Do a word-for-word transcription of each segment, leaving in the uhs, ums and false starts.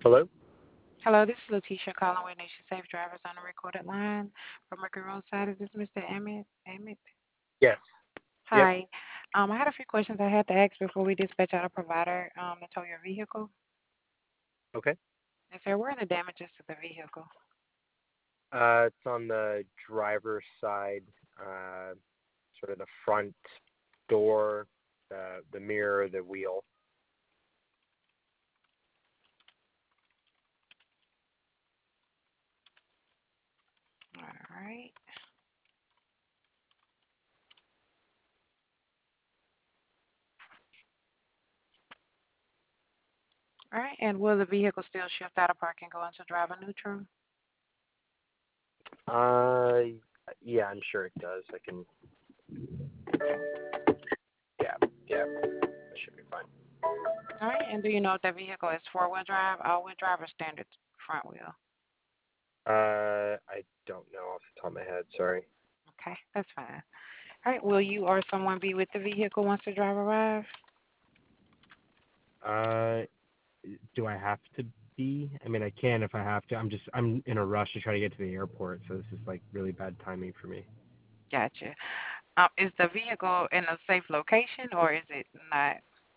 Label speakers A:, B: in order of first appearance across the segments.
A: Hello?
B: Hello, this is Letitia calling with Nation Safe Drivers on the recorded line from Mercury Roadside. Is this Mister Emmett? Emmett?
A: Yes. Yep.
B: Hi. Um, I had a few questions I had to ask before we dispatch out a provider um, to tow your vehicle.
A: Okay.
B: Is there where are the damages to the vehicle?
A: Uh, it's on the driver's side, uh, sort of the front door, the the mirror, the wheel.
B: All right. All right. And will the vehicle still shift out of park and go into driver neutral?
A: Uh, yeah, I'm sure it does. I can. Yeah, yeah, that should be fine.
B: All right. And do you know if the vehicle is four wheel drive, all wheel drive, or standard front wheel?
A: Uh, I don't know off the top of my head. Sorry.
B: Okay, that's fine. All right. Will you or someone be with the vehicle once the driver arrives?
C: Uh, do I have to be? I mean, I can if I have to. I'm just I'm in a rush to try to get to the airport, so this is like really bad timing for me.
B: Gotcha. Um, is the vehicle in a safe location or is it not?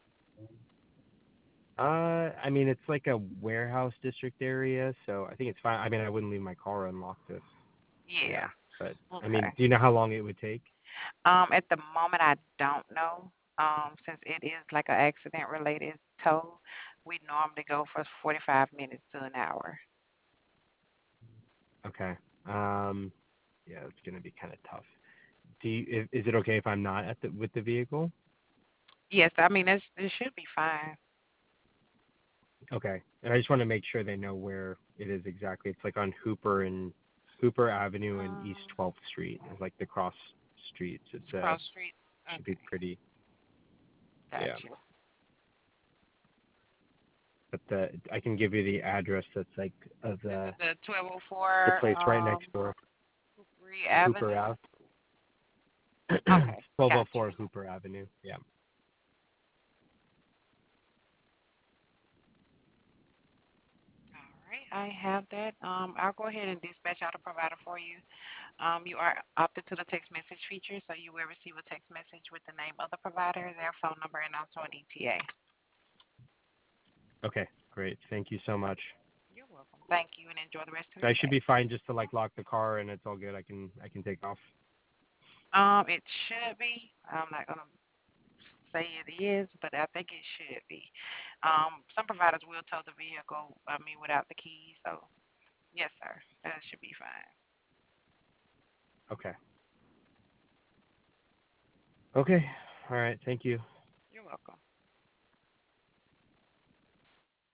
C: Uh, I mean, it's like a warehouse district area, so I think it's fine. I mean, I wouldn't leave my car unlocked if,
B: Yeah.
C: yeah. But I
B: Okay.
C: mean, do you know how long it would take?
B: Um, at the moment, I don't know. Um, since it is like an accident related tow, we normally go for forty-five minutes to an hour.
C: Okay. Um, yeah, it's gonna be kind of tough. Do you, is, is it okay if I'm not at the with the vehicle?
B: Yes, I mean, it's, it should be fine.
C: Okay. And I just want to make sure they know where it is exactly. It's like on Hooper and Hooper Avenue and East
B: Um,
C: twelfth Street. It's like the cross streets. It's uh
B: cross street.
C: should be
B: Okay,
C: pretty. Yeah.
B: gotcha.
C: But the I can give you the address that's like of
B: Is
C: the
B: it the
C: the
B: twelve oh four
C: place right
B: um,
C: next door.
B: Hoopery
C: Hooper
B: Avenue?
C: Ave.
B: Okay,
C: twelve oh
B: gotcha.
C: four Hooper Avenue. Yeah.
B: All right, I have that. Um, I'll go ahead and dispatch out a provider for you. Um, you are opted to the text message feature, so you will receive a text message with the name of the provider, their phone number, and also an E T A.
C: Okay. Great. Thank you so much.
B: You're welcome. Thank you, and enjoy the rest of
C: I
B: your
C: should
B: day.
C: be fine just to like lock the car and it's all good. I can I can take off.
B: Um, it should be. I'm not gonna say it is, but I think it should be. Um, some providers will tow the vehicle. I mean, without the keys. So yes, sir, that should be fine.
C: Okay. Okay. All right. Thank you.
B: You're welcome.